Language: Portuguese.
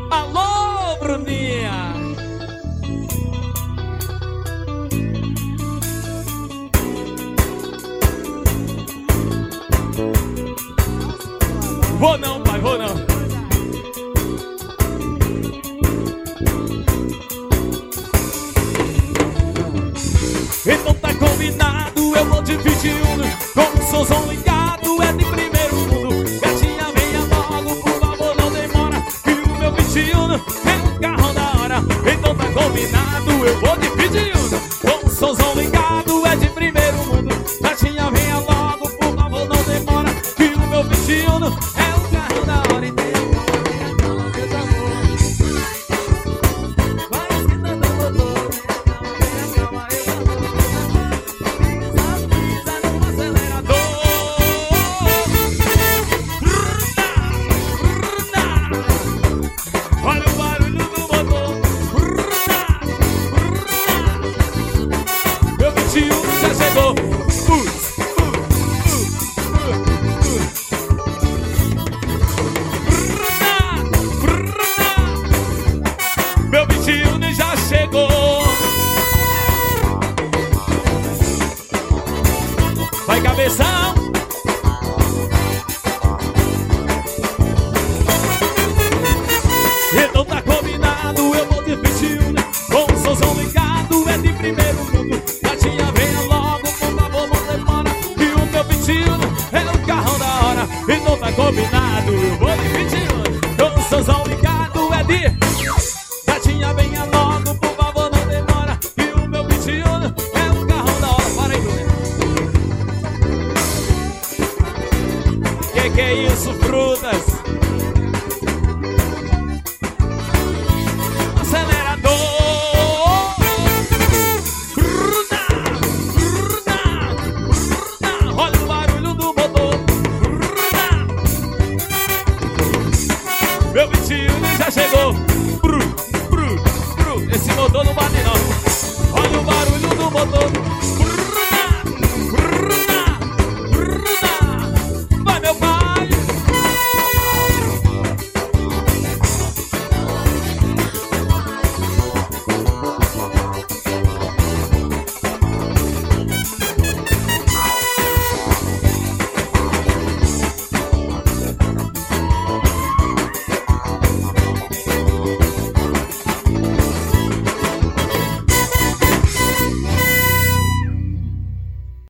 Alô, Bruninha. Vou não, pai, vou não. Então tá combinado, eu vou de 21 com o somzão ligado, é de primeiro mundo. Gatinha, venha logo, por favor, não demora, que o meu 21 é um carro da hora. Então tá combinado, eu vou de 21 com o somzão ligado, é de primeiro mundo. Gatinha, venha logo, por favor, não demora, que o meu 21 é um carro da hora. E tem a calma, meus amores, vai esquentando o motor. Calma, eu olha o barulho do motor. Meu 21 já chegou. Meu 21 já chegou. Vai, cabeção. Então tá combinado, eu vou de 21 com o somzão ligado, é de primeiro mundo. Gatinha, venha logo, por favor, não demora, que o meu 21 é um carrão da hora. Então tá combinado, eu vou de 21 com o somzão ligado, é de... Gatinha, venha logo, por favor, não demora, que o meu 21 é um carrão da hora. Para aí, Bruno. Que é isso, frutas? Olha o barulho do motor. Meu 21 já chegou. Esse motor não bate não. Olha o barulho do motor.